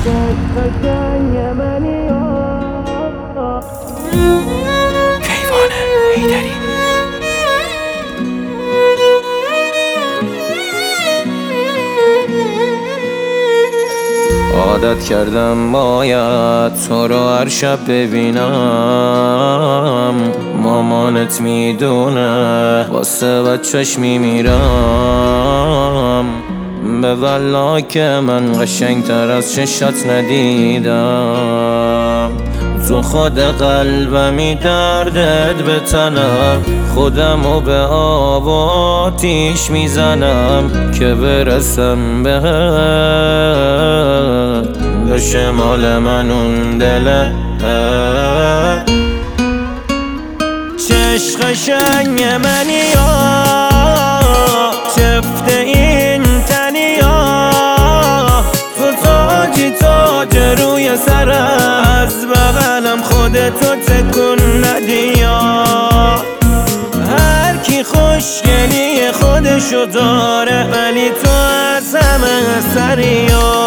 کیوان حیدری. عادت کردم باید تو رو هر شب ببینم، مامانت میدونه واسه بچه‌ش میمیرم. به والله که من قشنگتر از چشات ندیدم. تو خود قلبمی دردت به تنم، خودمو به آب و آتیش میزنم که برسم به شمال من اون دله. چش قشنگ منی یا چفت این تنی یا تو تاجی تاج روی سرم، از بغلم خودتو تکون ندی یا. هر کی خوشگلی خودشو داره ولی تو از همه سری یا.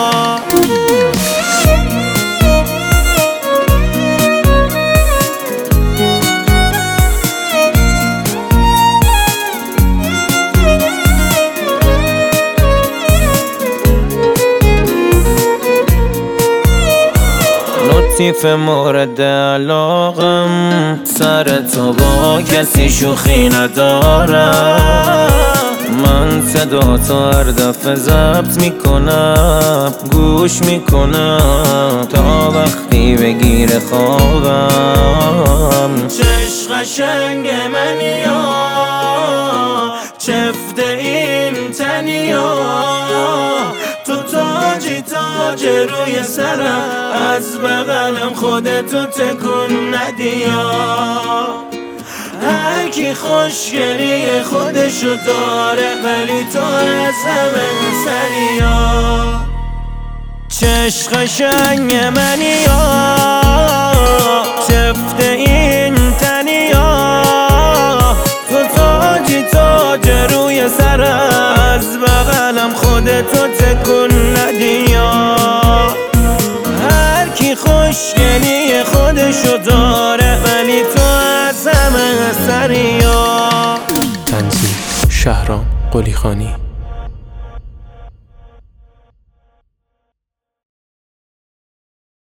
لطیف مورد علاقم، سر تو با کسی شوخی ندارم. من صدا تو هر دفعه ضبط میکنم، گوش میکنم تا وقتی بگیر خوابم. چش قشنگ منی یا چفت این تنی یا تو تاجی تاج روی سرم، از بغلم خودتو تکون ندی یا. هر کی خوشگلی خودشو داره ولی تو از همه سری یا. چش قشنگ منی یا چفت این تنی یا تو تاجی تاج روی سرم، از بغلم خودتو تکون ندی یا. هر کی خوشگلی خودشو داره ولی تو از همه سری یا. تنظیم شهرام قلیخانی.